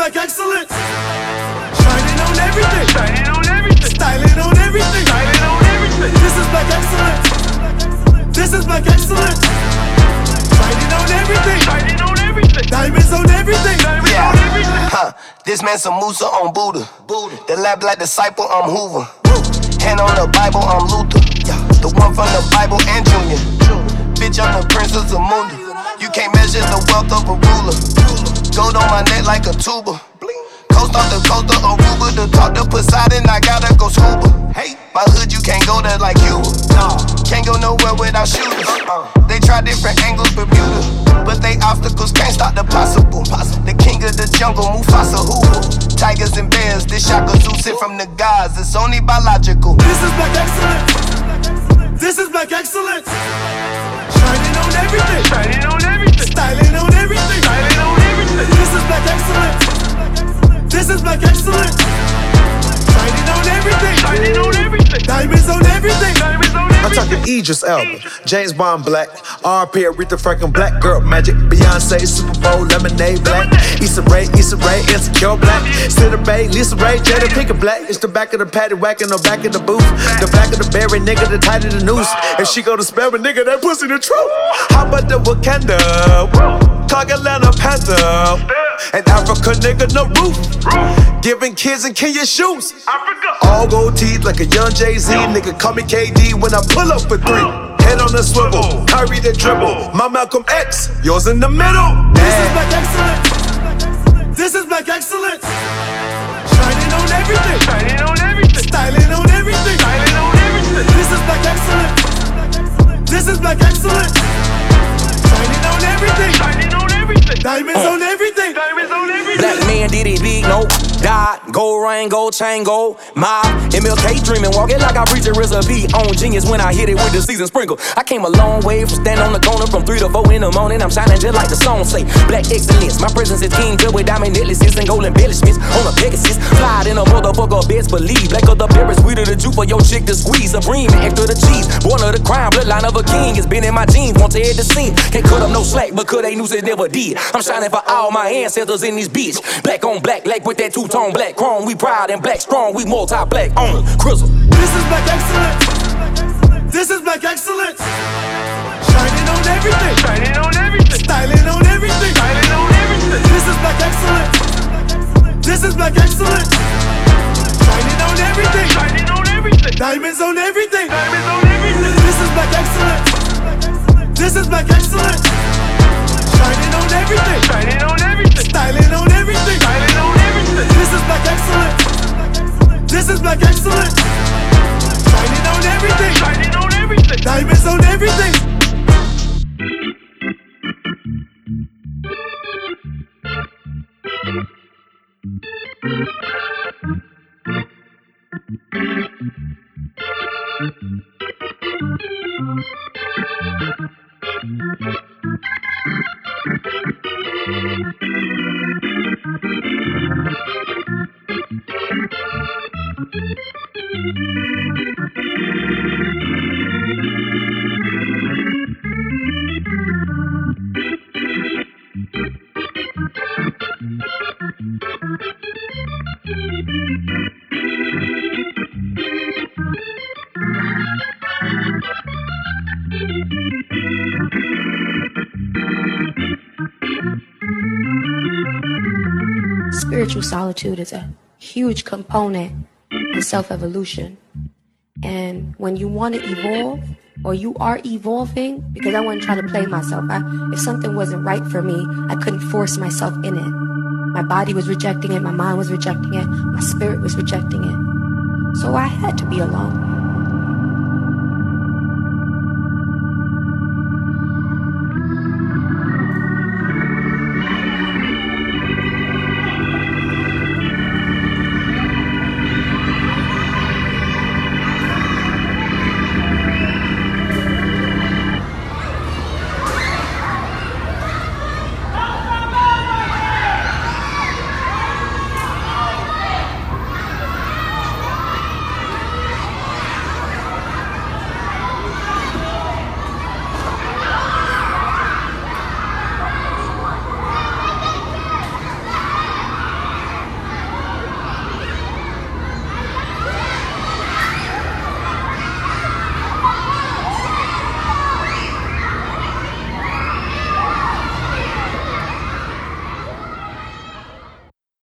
black excellence. Shining on everything. Shining on everything. Styling on everything. Styling on everything. This is black excellence. This is black excellence. Shining on everything. Shining on everything. Diamonds on everything. Diamonds on everything. This man some Musa on Buddha. The lab black disciple, I'm Hoover. Hand on the Bible, I'm Luther. The one from the Bible and Junior. Bitch, I'm the princess of Mundi. You can't measure the wealth of a ruler. Gold on my neck like a tuba. Coast off the coast of Aruba. To talk to Poseidon, I gotta go scuba. Hey, my hood, you can't go there like you. Can't go nowhere without shooters. They try different angles, Bermuda. But they obstacles can't stop the possible. The king of the jungle, Mufasa Hoover. Tigers and bears, this Shaka Zoo sent from the gods. It's only biological. This is black excellence. This is black excellence. Shining on everything. Shining on everything. Styling on everything. Styling on everything. This is black excellence. This is black excellence. Shining on everything. Shining on everything. Diamonds on everything. Diamonds on I'm everything. talking Idris Elba, James Bond Black, R.P. Aretha Franklin Black, Girl Magic, Beyonce, Super Bowl, Lemonade Black, Issa Rae, Insecure Black, Sitter Bay, Lisa Ray, Jada Pinkett Black. It's the back of the paddy whacking the back of the booth, the back of the berry nigga, the tight of the noose. If she go to spell a nigga, that pussy the truth. How about the Wakanda, Cog Atlanta Panther, and Africa nigga no roof, giving kids in Kenya shoes. Africa. All gold teeth like a young Jay-Z. Nigga call me KD when I pull up for 3. Head on the swivel, Kyrie the dribble. My Malcolm X, yours in the middle. This is black excellence. This is black excellence. Shining on everything. Shining on everything. Styling on everything. Styling on everything. This is black excellence. This is black excellence. Shining on everything. Shining on everything. Diamonds on everything. Diamonds on everything. Black man did it big, no die. Gold ring, gold chain, gold mob. MLK dreaming, walking like I preach a recipe on genius when I hit it with the season sprinkle. I came a long way from standing on the corner from 3 to 4 in the morning. I'm shining just like the song say. Black excellence, my presence is king, good with diamond necklaces and gold embellishments on a Pegasus. Fly in a motherfucker, best believe. Black of the berry, sweeter the juice for your chick to squeeze. Supreme, extra the cheese. Born of the crown, bloodline of a king. It's been in my genes, want to head the scene. Can't cut up no slack, but could they news it never did. I'm shining for all my ancestors in this bitch. Black on black, like with that two-tone black chrome. We proud and black strong, we multi-black on Crizzle. This is black excellence. This is black excellence. Shining on everything. Shining on everything. Styling on everything. Styling on everything. This is black excellence. This is black excellence. Shining on everything. Shining on everything. Diamonds on everything. Diamonds on everything. This is black excellence. This is black excellence. Shining on everything. Shining on everything. Styling on everything. Styling on everything. This is black excellence. This is black excellence. Shining on everything. Shining on everything. Diamonds on everything. Spiritual solitude is a huge component in self-evolution. And when you want to evolve, or you are evolving, because I wasn't trying to play myself. If something wasn't right for me, I couldn't force myself in it. My body was rejecting it, my mind was rejecting it, my spirit was rejecting it. So I had to be alone.